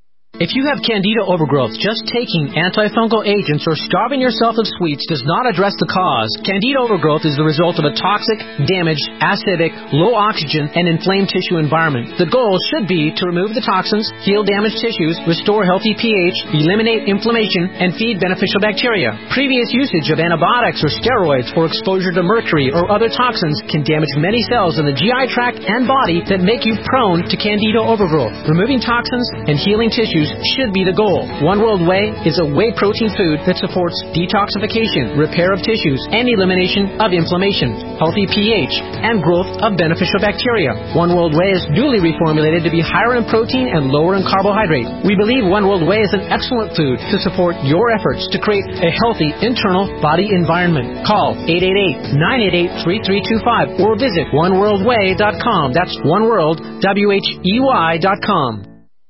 If you have candida overgrowth, just taking antifungal agents or starving yourself of sweets does not address the cause. Candida overgrowth is the result of a toxic, damaged, acidic, low oxygen, and inflamed tissue environment. The goal should be to remove the toxins, heal damaged tissues, restore healthy pH, eliminate inflammation, and feed beneficial bacteria. Previous usage of antibiotics or steroids or exposure to mercury or other toxins can damage many cells in the G I tract and body that make you prone to candida overgrowth. Removing toxins and healing tissues should be the goal. One World Whey is a whey protein food that supports detoxification, repair of tissues, and elimination of inflammation, healthy pH, and growth of beneficial bacteria. One World Whey is newly reformulated to be higher in protein and lower in carbohydrate. We believe One World Whey is an excellent food to support your efforts to create a healthy internal body environment. Call eight eight eight, nine eight eight, three three two five or visit one world way dot com. That's one world, W H E Y dot com.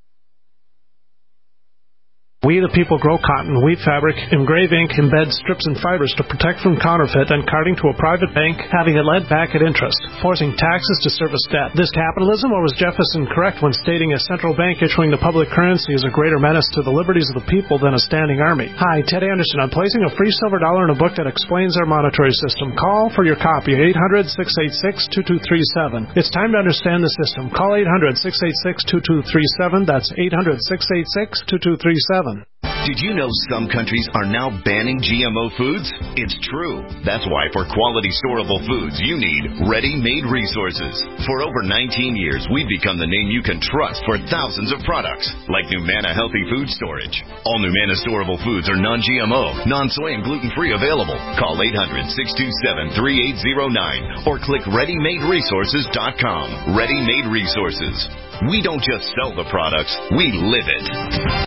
We the people grow cotton, weave fabric, engrave ink, embed strips and fibers to protect from counterfeit and carting to a private bank, having it lent back at interest, forcing taxes to service debt. This capitalism, or was Jefferson correct when stating a central bank issuing the public currency is a greater menace to the liberties of the people than a standing army? Hi, Ted Anderson. I'm placing a free silver dollar in a book that explains our monetary system. Call for your copy, eight hundred, six eight six, two two three seven. It's time to understand the system. Call eight hundred, six eight six, two two three seven. That's eight hundred, six eight six, two two three seven. Did you know some countries are now banning G M O foods? It's true. That's why for quality storable foods, you need Ready-Made Resources. For over nineteen years, we've become the name you can trust for thousands of products, like Numana Healthy Food Storage. All Numana storable foods are non G M O, non-soy and gluten-free available. Call eight hundred, six two seven, three eight zero nine or click ready made resources dot com. Ready-Made Resources. We don't just sell the products, we live it.